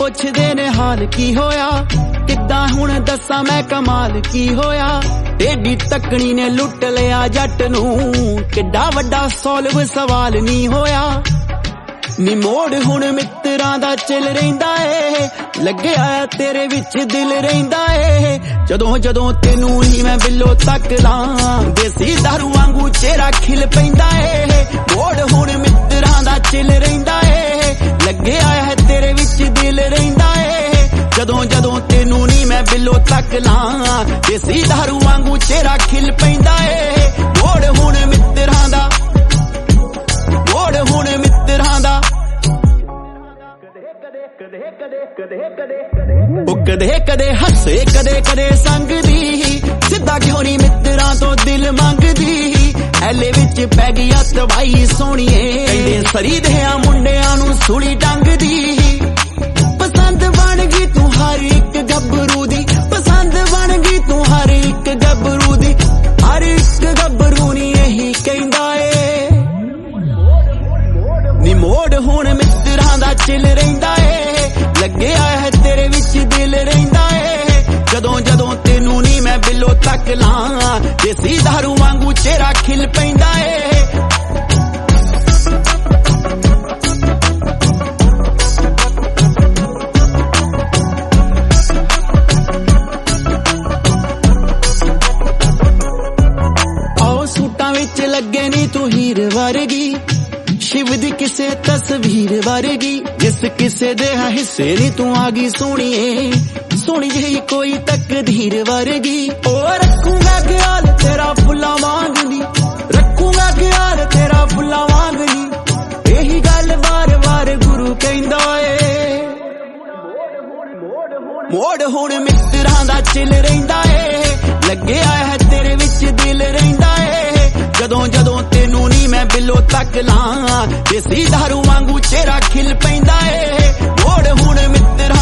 ਪੁੱਛਦੇ ਨੇ ਹਾਲ ਕੀ ਹੋਇਆ, ਕਿੱਦਾਂ ਹੁਣ ਦੱਸਾਂ ਮੈਂ ਕਮਾਲ ਕੀ ਹੋਇਆ। ਏਡੀ ਤੱਕਣੀ ਨੇ ਲੁੱਟ ਲਿਆ ਜੱਟ ਨੂੰ, ਕਿੱਡਾ ਵੱਡਾ ਸੋਲਵ ਸਵਾਲ ਨਹੀਂ ਹੋਇਆ। ਨੀ ਮੋੜ ਹੁਣ ਮਿੱਤਰਾਂ ਦਾ ਚਿਲ ਰਹਿੰਦਾ ਏ, ਲੱਗਿਆ ਤੇਰੇ ਵਿੱਚ ਦਿਲ ਰਹਿੰਦਾ ਏ। ਜਦੋਂ ਜਦੋਂ ਤੈਨੂੰ ਹੀ ਮੈਂ ਬਿੱਲੋ ਤੱਕ ਲਾਂ, ਦੇਸੀ ਦਾਰੂ ਵਾਂਗੂ ਚਿਹਰਾ ਖਿਲ ਪੈਂਦਾ ਏ। ਮੋੜ ਹੁਣ ਮਿੱਤਰਾਂ ਦਾ ਚਿਲ ਰਹਿੰਦਾ ਏ, ਲੱਗਿਆ ਹੈ ਤੇਰੇ ਵਿੱਚ ਦਿਲ ਰਹਿੰਦਾ ਏ। ਜਦੋਂ ਜਦੋਂ ਤੈਨੂੰ ਨੀ ਮੈਂ ਬਿੱਲੋ ਤੱਕ ਲਾਂ, ਦੇਸੀ ਦਾਰੂ ਵਾਂਗੂ ਚਿਹਰਾ ਖਿਲ ਪੈਂਦਾ ਏ। ਮੋੜ ਹੁਣ ਮਿੱਤਰਾਂ ਦਾ, ਮੋੜ ਹੁਣ ਮਿੱਤਰਾਂ ਦਾ। ਉਹ ਕਦੇ ਕਦੇ ਹੱਸੇ ਕਦੇ ਕਦੇ ਸੰਗਦੀ, ਸਿੱਧਾ ਕਿਉਂ ਨੀ ਮਿੱਤਰਾਂ ਤੋਂ ਦਿਲ ਮੰਗਦੀ। ਐਲੇ ਵਿੱਚ ਪੈ ਗਿਆ ਤਬਾਈ ਸੋਹਣੀਏ, ਕਹਿੰਦੇ ਸਰੀ ਦਿਆਂ ਮੁੰਡਿਆਂ ਨੂੰ ਸੂਲੀ ਟੰਗਦੀ। ਪਸੰਦ ਬਣ ਗਈ ਤੂੰ ਹਰ ਇੱਕ ਗੱਭਰੂ ਦੀ, ਪਸੰਦ ਬਣ ਗਈ ਤੂੰ ਹਰ ਇੱਕ ਗੱਭਰੂ ਦੀ। ਹਰ ਇੱਕ ਗੱਭਰੂ ਨੀ ਇਹੀ ਕਹਿੰਦਾ ਏ, ਨੀ ਮੋੜ ਹੁਣ ਮਿੱਤਰਾਂ ਦਾ ਚਿਲ ਰਹਿੰਦਾ ਏ, ਲੱਗਿਆ ਹੈ ਤੇਰੇ ਵਿੱਚ ਦਿਲ ਰਹਿੰਦਾ ਏ। ਜਦੋਂ ਜਦੋਂ ਤੈਨੂੰ ਨੀ ਮੈਂ ਬਿੱਲੋ ਤੱਕ ਲਾਂ, ਦੇਸੀ ਦਾਰੂ ਵਾਂਗੂ ਚਿਹਰਾ ਖਿਲ ਪੈਂਦਾ ਏ। ਆਓ ਸੂਟਾਂ ਵਿੱਚ ਲੱਗੇ ਨੀ ਤੂੰ ਹੀਰ ਵਰਗੀ, ਸ਼ਿਵ ਦੀ ਕਿਸੇ ਤਸਵੀਰ ਵਰਗੀ। ਜਿਸ ਕਿਸੇ ਦੇ ਹਿੱਸੇ ਨੀ ਤੂੰ ਆ ਗਈ ਸੋਹਣੀਏ, ਸੋਹਣੀ ਜਿਹੀ ਕੋਈ ਤਕਦੀਰ ਵਰਗੀ। ਉਹ ਰੱਖੂਗਾ ਖਿਆਲ ਤੇਰਾ ਫੁੱਲਾਂ ਵਾਂਗਦੀ, ਰੱਖੂਗਾ ਖਿਆਲ ਤੇਰਾ ਫੁੱਲਾਂ ਵਾਂਗਦੀ। ਇਹੀ ਗੱਲ ਵਾਰ ਵਾਰ ਗੁਰੂ ਕਹਿੰਦਾ ਏ। ਮੋੜ ਹੁਣ ਮਿੱਤਰਾਂ ਦਾ ਚਿਲ ਰਹਿੰਦਾ ਏ, ਲੱਗਿਆ ਹੈ ਤੇਰੇ ਵਿੱਚ ਦਿਲ ਰਹਿੰਦਾ ਏ। ਜਦੋਂ ਜਦੋਂ ਤੈਨੂੰ ਨੀ ਮੈਂ ਬਿੱਲੋ ਤੱਕ ਲਾਂ, ਦੇਸੀ ਦਾਰੂ ਵਾਂਗੂ ਚਿਹਰਾ ਖਿਲ ਪੈਂਦਾ ਏ। ਮੋੜ ਹੁਣ ਮਿੱਤਰਾਂ